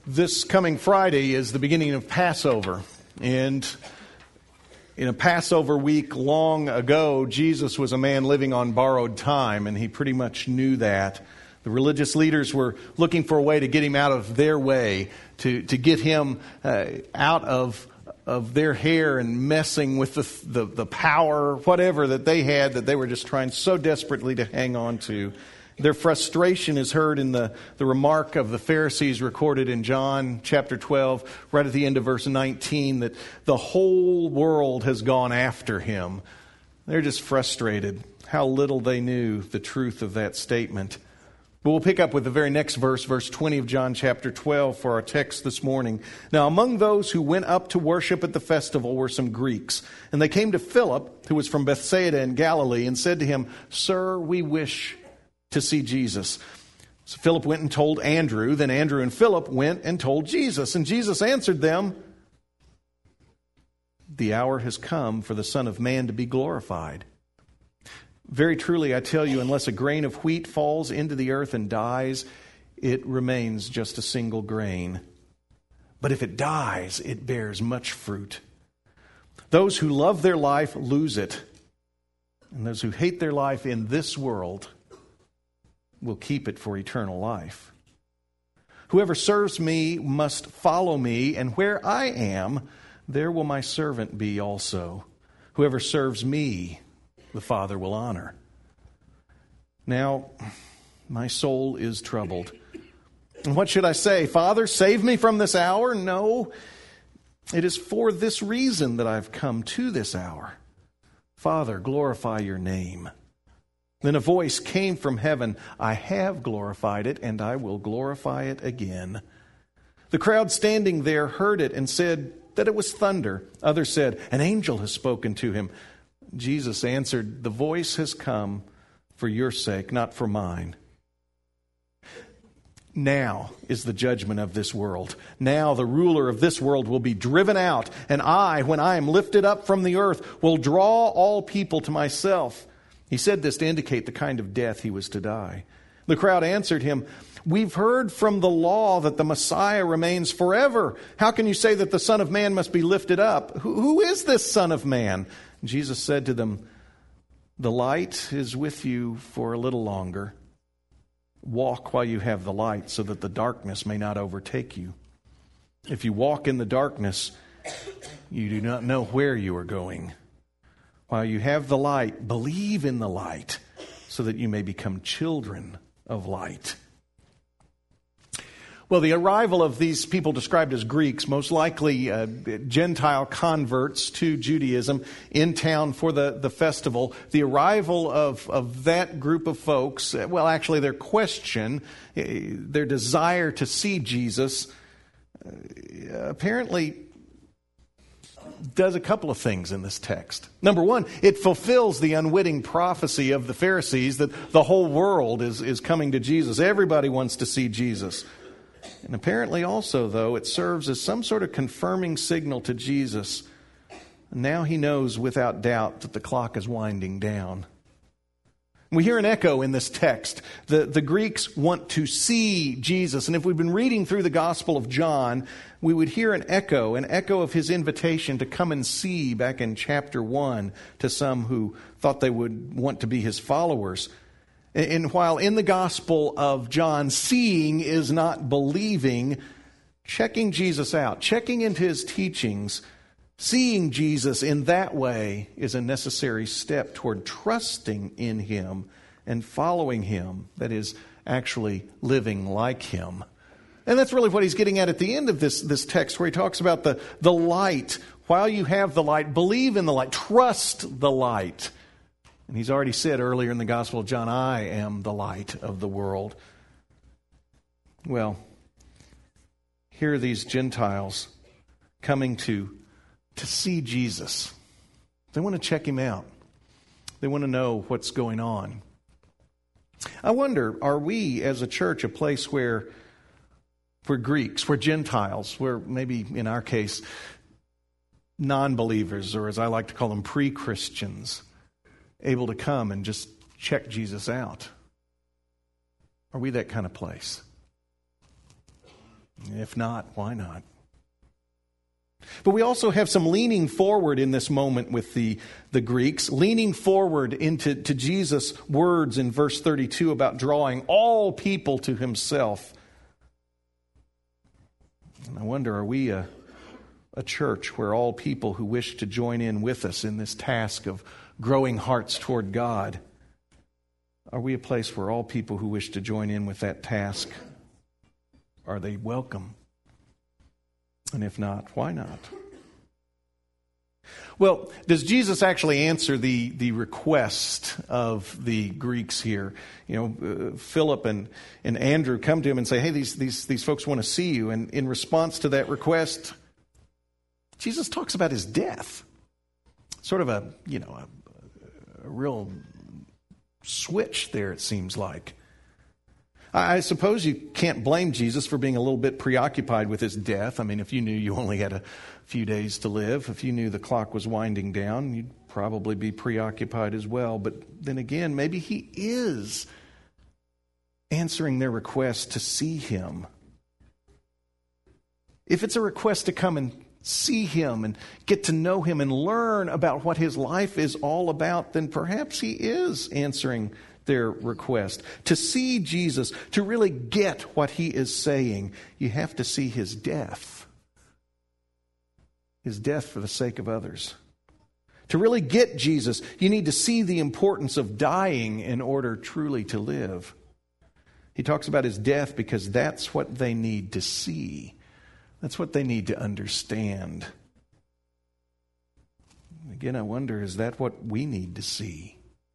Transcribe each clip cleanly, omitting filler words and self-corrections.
This coming Friday is the beginning of Passover, and in a Passover week long ago, Jesus was a man living on borrowed time, and he pretty much knew that. The religious leaders were looking for a way to get him out of their way, to get him out of their hair and messing with the power, whatever that they had, that they were just trying so desperately to hang on to. Their frustration is heard in the remark of the Pharisees recorded in John chapter 12, right at the end of verse 19, that the whole world has gone after him. They're just frustrated. How little they knew the truth of that statement. But we'll pick up with the very next verse, verse 20 of John chapter 12 for our text this morning. Now, among those who went up to worship at the festival were some Greeks. And they came to Philip, who was from Bethsaida in Galilee, and said to him, "Sir, we wish to see Jesus." So Philip went and told Andrew. Then Andrew and Philip went and told Jesus. And Jesus answered them, "The hour has come for the Son of Man to be glorified. Very truly, I tell you, unless a grain of wheat falls into the earth and dies, it remains just a single grain. But if it dies, it bears much fruit. Those who love their life lose it, and those who hate their life in this world will keep it for eternal life. Whoever serves me must follow me, and where I am, there will my servant be also. Whoever serves me, the Father will honor. Now, my soul is troubled. And what should I say? Father, save me from this hour? No, it is for this reason that I've come to this hour. Father, glorify your name." Then a voice came from heaven, "I have glorified it, and I will glorify it again." The crowd standing there heard it and said that it was thunder. Others said, "An angel has spoken to him." Jesus answered, "The voice has come for your sake, not for mine. Now is the judgment of this world. Now the ruler of this world will be driven out, and I, when I am lifted up from the earth, will draw all people to myself." He said this to indicate the kind of death he was to die. The crowd answered him, "We've heard from the law that the Messiah remains forever. How can you say that the Son of Man must be lifted up? Who is this Son of Man?" Jesus said to them, "The light is with you for a little longer. Walk while you have the light, so that the darkness may not overtake you. If you walk in the darkness, you do not know where you are going. While you have the light, believe in the light, so that you may become children of light." Well, the arrival of these people described as Greeks, most likely Gentile converts to Judaism, in town for the festival, the arrival of that group of folks, well, actually their question, their desire to see Jesus, apparently does a couple of things in this text. Number one, it fulfills the unwitting prophecy of the Pharisees that the whole world is coming to Jesus. Everybody wants to see Jesus. And apparently also, though, it serves as some sort of confirming signal to Jesus. Now he knows without doubt that the clock is winding down. We hear an echo in this text. The Greeks want to see Jesus. And if we've been reading through the Gospel of John, we would hear an echo of his invitation to come and see back in chapter 1 to some who thought they would want to be his followers. And while in the Gospel of John, seeing is not believing, checking Jesus out, checking into his teachings, seeing Jesus in that way is a necessary step toward trusting in him and following him. That is, actually living like him. And that's really what he's getting at the end of this text, where he talks about the light. While you have the light, believe in the light, trust the light. And he's already said earlier in the Gospel of John, "I am the light of the world." Well, here are these Gentiles coming to see Jesus. They want to check him out. They want to know what's going on. I wonder, are we as a church a place where Greeks, where Gentiles, where maybe in our case non-believers, or as I like to call them, pre-Christians, able to come and just check Jesus out? Are we that kind of place? If not, why not? But we also have some leaning forward in this moment with the Greeks, leaning forward into Jesus' words in verse 32 about drawing all people to himself. And I wonder, are we a church where all people who wish to join in with us in this task of growing hearts toward God, are we a place where all people who wish to join in with that task, are they welcome? And if not, why not? Well, does Jesus actually answer the request of the Greeks here? Philip and Andrew come to him and say, hey, these folks want to see you. And in response to that request, Jesus talks about his death. Sort of a real switch there, it seems like. I suppose you can't blame Jesus for being a little bit preoccupied with his death. I mean, if you knew you only had a few days to live, if you knew the clock was winding down, you'd probably be preoccupied as well. But then again, maybe he is answering their request to see him. If it's a request to come and see him and get to know him and learn about what his life is all about, then perhaps he is answering their request. To see Jesus, to really get what he is saying, you have to see his death. His death for the sake of others. To really get Jesus, you need to see the importance of dying in order truly to live. He talks about his death because that's what they need to see. That's what they need to understand. Again, I wonder, is that what we need to see?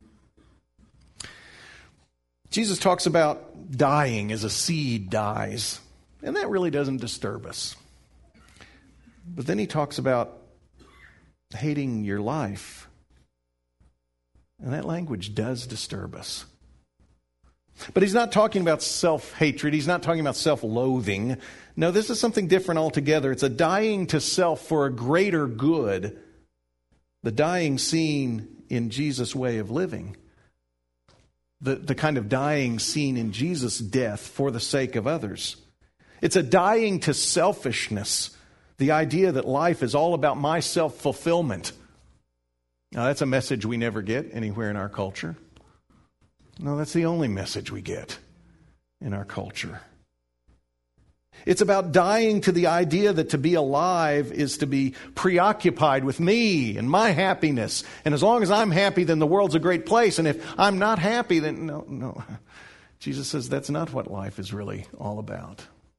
Jesus talks about dying as a seed dies, and that really doesn't disturb us. But then he talks about hating your life, and that language does disturb us. But he's not talking about self-hatred. He's not talking about self-loathing. No, this is something different altogether. It's a dying to self for a greater good. The dying seen in Jesus' way of living. The kind of dying seen in Jesus' death for the sake of others. It's a dying to selfishness. The idea that life is all about my self-fulfillment. Now, that's a message we never get anywhere in our culture. No, that's the only message we get in our culture. It's about dying to the idea that to be alive is to be preoccupied with me and my happiness. And as long as I'm happy, then the world's a great place. And if I'm not happy, then no. Jesus says that's not what life is really all about.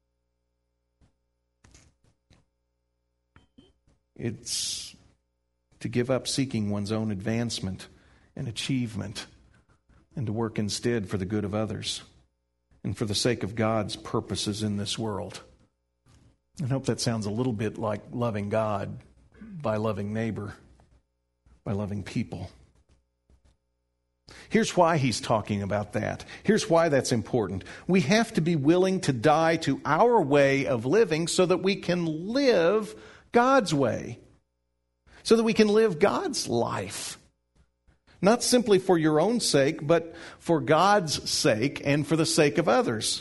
It's to give up seeking one's own advancement and achievement and to work instead for the good of others and for the sake of God's purposes in this world. I hope that sounds a little bit like loving God by loving neighbor, by loving people. Here's why he's talking about that. Here's why that's important. We have to be willing to die to our way of living so that we can live God's way, so that we can live God's life. Not simply for your own sake, but for God's sake and for the sake of others.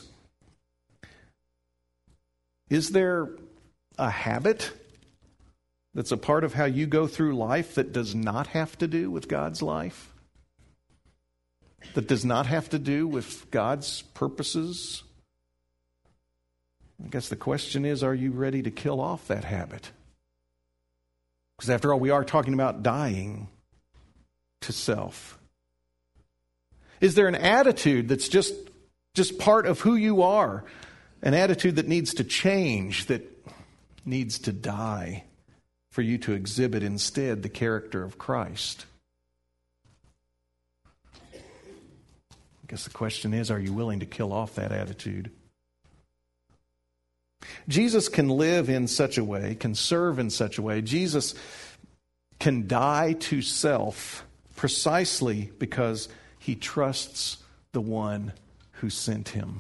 Is there a habit that's a part of how you go through life that does not have to do with God's life? That does not have to do with God's purposes? I guess the question is, are you ready to kill off that habit? Because after all, we are talking about dying to self. Is there an attitude that's just part of who you are? An attitude that needs to change, that needs to die for you to exhibit instead the character of Christ? I guess the question is, are you willing to kill off that attitude? Jesus can live in such a way, can serve in such a way. Jesus can die to self precisely because he trusts the one who sent him.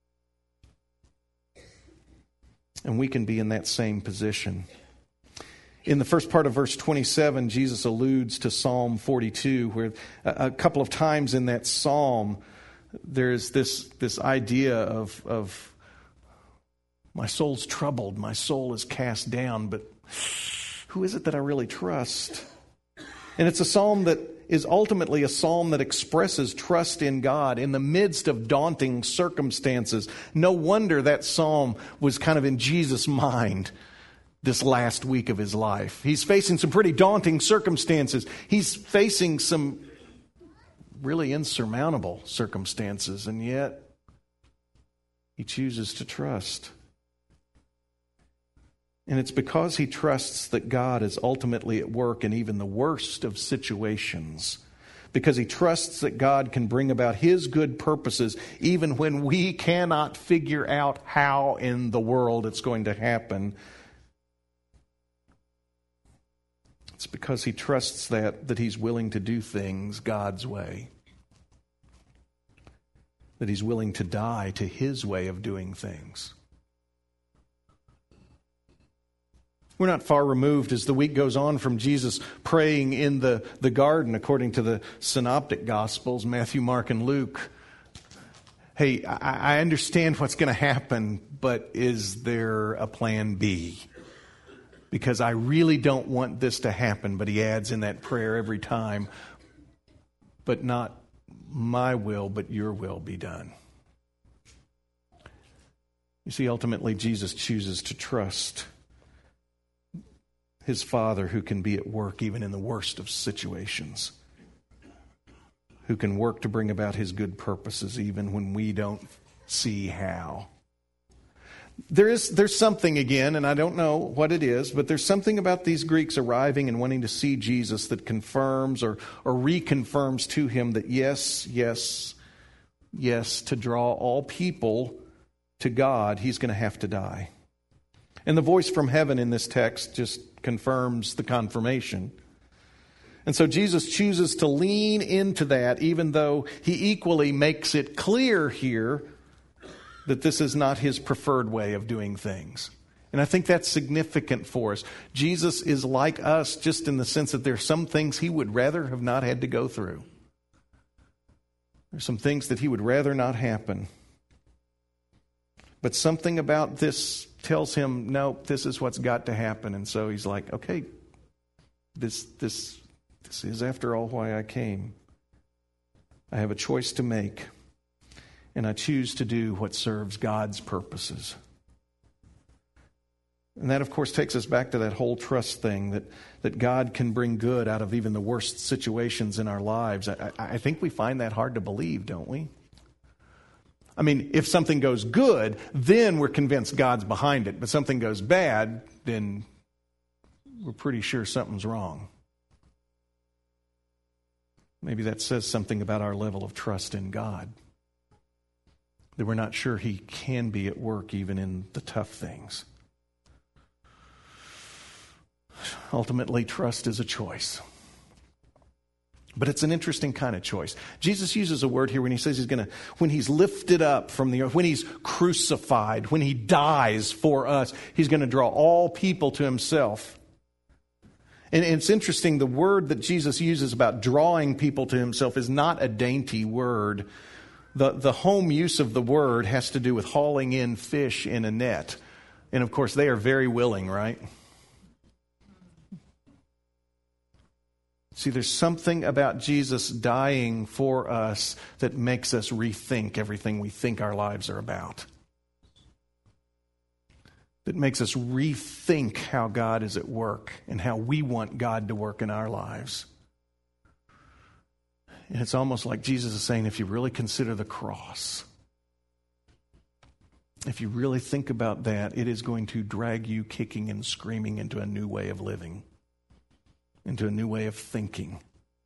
And we can be in that same position. In the first part of verse 27, Jesus alludes to Psalm 42, where a couple of times in that psalm, there's this idea of My soul's troubled. My soul is cast down. But who is it that I really trust? And it's a psalm that is ultimately a psalm that expresses trust in God in the midst of daunting circumstances. No wonder that psalm was kind of in Jesus' mind this last week of his life. He's facing some pretty daunting circumstances. He's facing some really insurmountable circumstances, and yet he chooses to trust. And it's because he trusts that God is ultimately at work in even the worst of situations. Because he trusts that God can bring about his good purposes even when we cannot figure out how in the world it's going to happen. It's because he trusts that he's willing to do things God's way. That he's willing to die to his way of doing things. We're not far removed as the week goes on from Jesus praying in the garden according to the synoptic gospels, Matthew, Mark, and Luke. Hey, I understand what's going to happen, but is there a plan B? Because I really don't want this to happen, but he adds in that prayer every time, but not my will, but your will be done. You see, ultimately, Jesus chooses to trust his Father who can be at work even in the worst of situations, who can work to bring about his good purposes even when we don't see how. There's something again, and I don't know what it is, but there's something about these Greeks arriving and wanting to see Jesus that confirms or reconfirms to him that yes, to draw all people to God, he's going to have to die. And the voice from heaven in this text just confirms the confirmation. And so Jesus chooses to lean into that, even though he equally makes it clear here that this is not his preferred way of doing things. And I think that's significant for us. Jesus is like us just in the sense that there are some things he would rather have not had to go through. There's some things that he would rather not happen. But something about this tells him, no, this is what's got to happen. And so he's like, okay, this is after all why I came. I have a choice to make, and I choose to do what serves God's purposes. And that, of course, takes us back to that whole trust thing, that God can bring good out of even the worst situations in our lives. I think we find that hard to believe, don't we? I mean, if something goes good, then we're convinced God's behind it. But something goes bad, then we're pretty sure something's wrong. Maybe that says something about our level of trust in God. That we're not sure he can be at work even in the tough things. Ultimately, trust is a choice. But it's an interesting kind of choice. Jesus uses a word here when he says when he's lifted up from the earth, when he's crucified, when he dies for us, he's going to draw all people to himself. And it's interesting, the word that Jesus uses about drawing people to himself is not a dainty word. The home use of the word has to do with hauling in fish in a net. And of course, they are very willing, right? See, there's something about Jesus dying for us that makes us rethink everything we think our lives are about. That makes us rethink how God is at work and how we want God to work in our lives. And it's almost like Jesus is saying, if you really consider the cross, if you really think about that, it is going to drag you kicking and screaming into a new way of living, into a new way of thinking.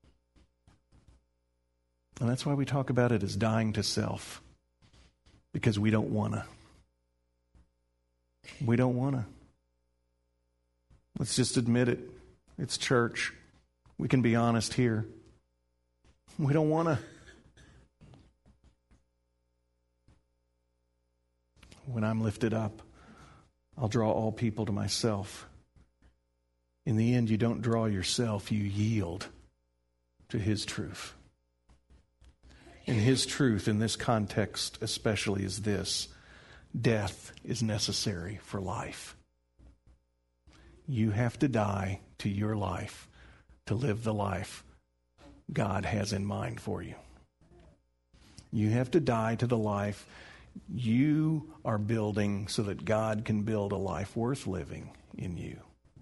And that's why we talk about it as dying to self, because we don't want to. We don't want to. Let's just admit it. It's church. We can be honest here. We don't want to. When I'm lifted up, I'll draw all people to myself. In the end, you don't draw yourself, you yield to his truth. And his truth in this context especially is this: death is necessary for life. You have to die to your life to live the life God has in mind for you. You have to die to the life you are building so that God can build a life worth living in you.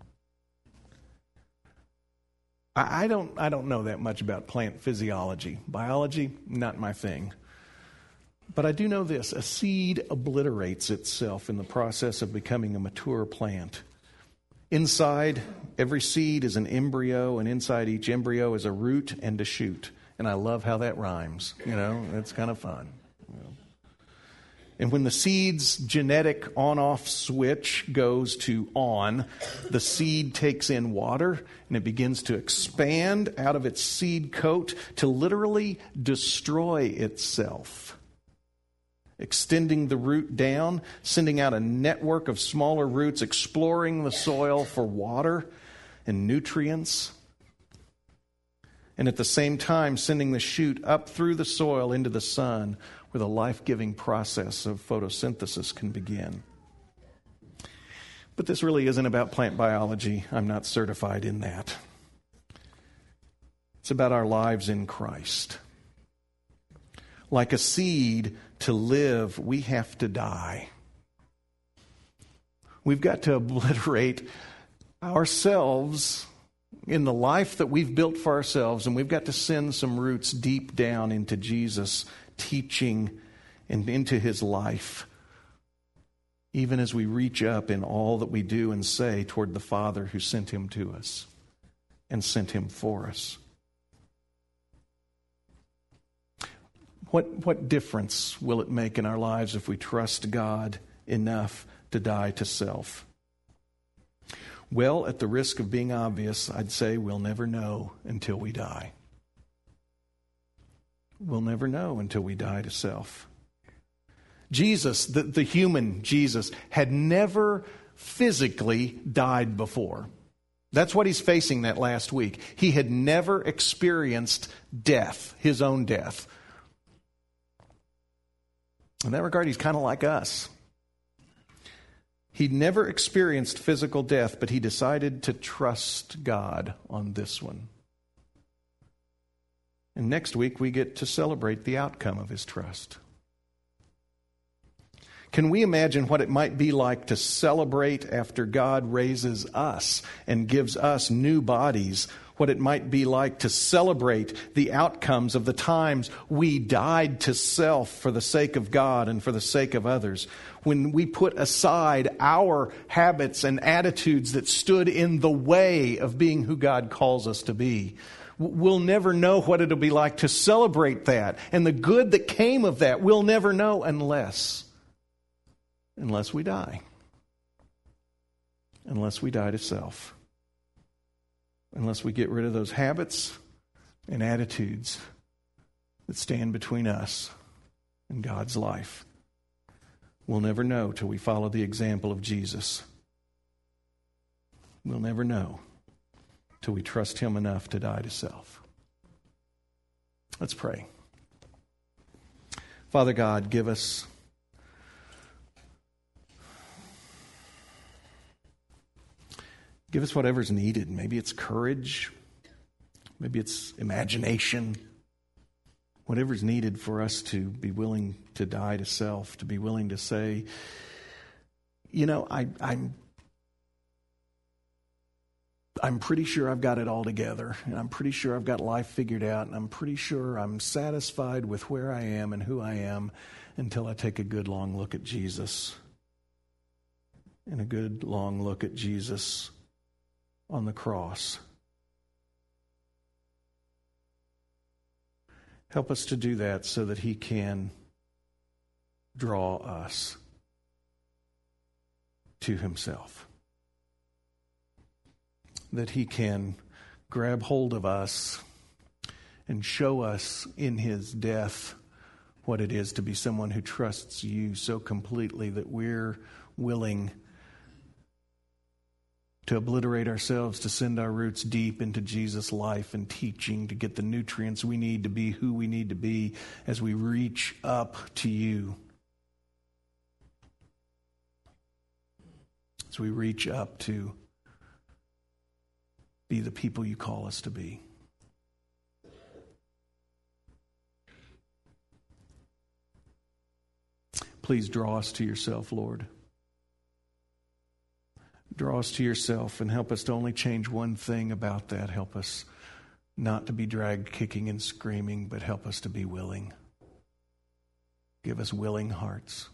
I don't know that much about plant physiology. Biology, not my thing. But I do know this: a seed obliterates itself in the process of becoming a mature plant. Inside every seed is an embryo, and inside each embryo is a root and a shoot. And I love how that rhymes. It's kind of fun. And when the seed's genetic on-off switch goes to on, the seed takes in water and it begins to expand out of its seed coat to literally destroy itself, extending the root down, sending out a network of smaller roots, exploring the soil for water and nutrients, and at the same time sending the shoot up through the soil into the sun, where the life-giving process of photosynthesis can begin. But this really isn't about plant biology. I'm not certified in that. It's about our lives in Christ. Like a seed, to live, we have to die. We've got to obliterate ourselves in the life that we've built for ourselves, and we've got to send some roots deep down into Jesus' teaching and into his life, even as we reach up in all that we do and say toward the Father who sent him to us and sent him for us. What difference will it make in our lives if we trust God enough to die to self? Well, at the risk of being obvious, I'd say we'll never know until we die. We'll never know until we die to self. Jesus, the human Jesus, had never physically died before. That's what he's facing that last week. He had never experienced death, his own death. In that regard, he's kind of like us. He'd never experienced physical death, but he decided to trust God on this one. And next week, we get to celebrate the outcome of his trust. Can we imagine what it might be like to celebrate after God raises us and gives us new bodies? What it might be like to celebrate the outcomes of the times we died to self for the sake of God and for the sake of others. When we put aside our habits and attitudes that stood in the way of being who God calls us to be. We'll never know what it'll be like to celebrate that. And the good that came of that, we'll never know unless we die. Unless we die to self. Unless we get rid of those habits and attitudes that stand between us and God's life. We'll never know till we follow the example of Jesus. We'll never know till we trust him enough to die to self. Let's pray. Father God, give us whatever's needed. Maybe it's courage. Maybe it's imagination. Whatever's needed for us to be willing to die to self, to be willing to say, I'm pretty sure I've got it all together, and I'm pretty sure I've got life figured out, and I'm pretty sure I'm satisfied with where I am and who I am until I take a good long look at Jesus. And a good long look at Jesus on the cross. Help us to do that so that he can draw us to himself. That he can grab hold of us and show us in his death what it is to be someone who trusts you so completely that we're willing to obliterate ourselves, to send our roots deep into Jesus' life and teaching, to get the nutrients we need to be who we need to be as we reach up to you. as we reach up to be the people you call us to be. Please draw us to yourself, Lord. Draw us to yourself and help us to only change one thing about that. Help us not to be dragged kicking and screaming, but help us to be willing. Give us willing hearts.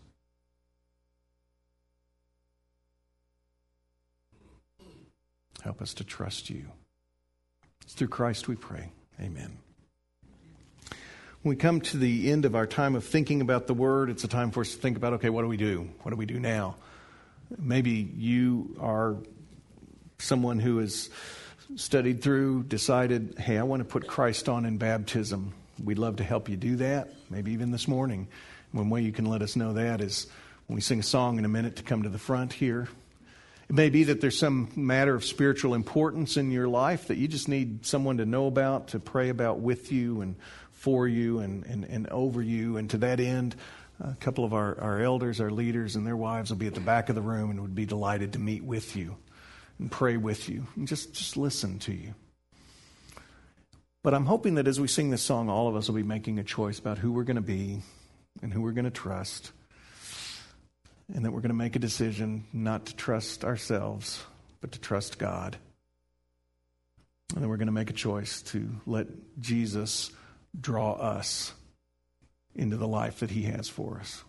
Help us to trust you. It's through Christ we pray. Amen. When we come to the end of our time of thinking about the Word, it's a time for us to think about, okay, what do we do? What do we do now? Maybe you are someone who has studied through, decided, hey, I want to put Christ on in baptism. We'd love to help you do that, maybe even this morning. One way you can let us know that is when we sing a song in a minute to come to the front here. It may be that there's some matter of spiritual importance in your life that you just need someone to know about, to pray about with you and for you and over you. And to that end, a couple of our elders, our leaders, and their wives will be at the back of the room and would be delighted to meet with you and pray with you and just listen to you. But I'm hoping that as we sing this song, all of us will be making a choice about who we're going to be and who we're going to trust, and that we're going to make a decision not to trust ourselves, but to trust God. And then we're going to make a choice to let Jesus draw us into the life that he has for us.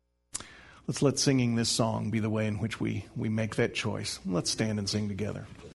Let's let singing this song be the way in which we make that choice. Let's stand and sing together.